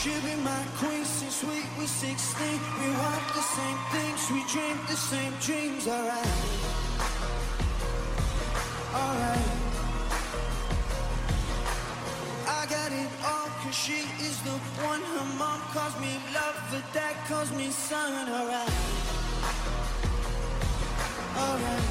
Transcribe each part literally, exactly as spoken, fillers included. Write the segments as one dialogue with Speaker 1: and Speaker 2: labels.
Speaker 1: She'll be my queen since we were sixteen. We want the same things, we dream the same dreams. Alright, alright. I got it all cause she is the one. Her mom calls me love, her dad calls me son. Alright, alright.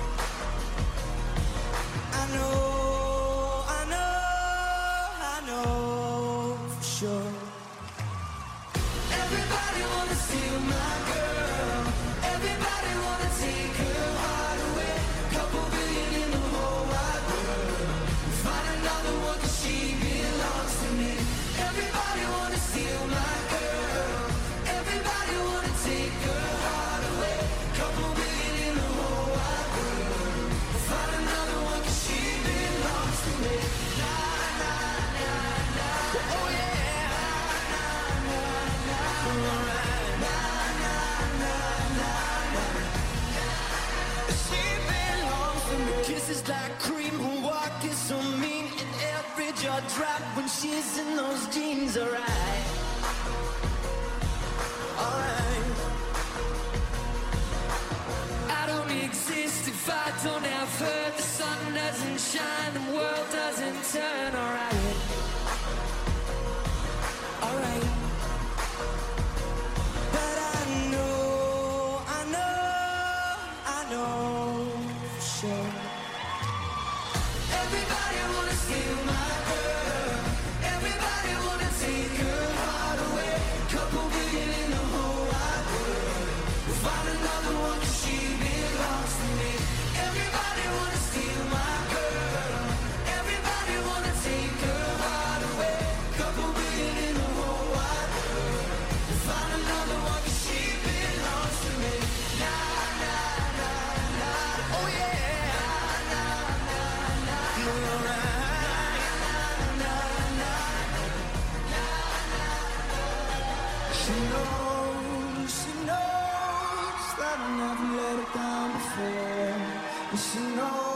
Speaker 1: I know, I know, I know for sure. Everybody wanna steal my girl. Everybody wanna take her heart away. Couple billion in the whole wide world. Find another one cause she belongs to me. Everybody wanna steal my girl. Everybody wanna take her heart away. Couple billion in the whole wide world. Find another one cause she belongs to me. Na na na na. Oh yeah. Na na na na. Alright. Na na na na na. She belongs to me. Kisses like cream, her walk is so mean, and every jaw drop when she's in those jeans. Alright, alright. I don't exist if I don't have her. The sun doesn't shine, the world doesn't turn. Alright, alright. But I know, I know, I know for sure. Everybody wanna steal my girl. Everybody wanna take her heart away. Couple billion in the whole wide world. We'll find another one cause she belongs to me. Everybody wanna steal my girl. Everybody wanna take her heart away. Couple billion in the whole wide world. We'll find another one cause she belongs to me. Na na na na. Oh yeah. Na na na na. Alright. Na na na. She knows, she knows that I never let her down before. And she knows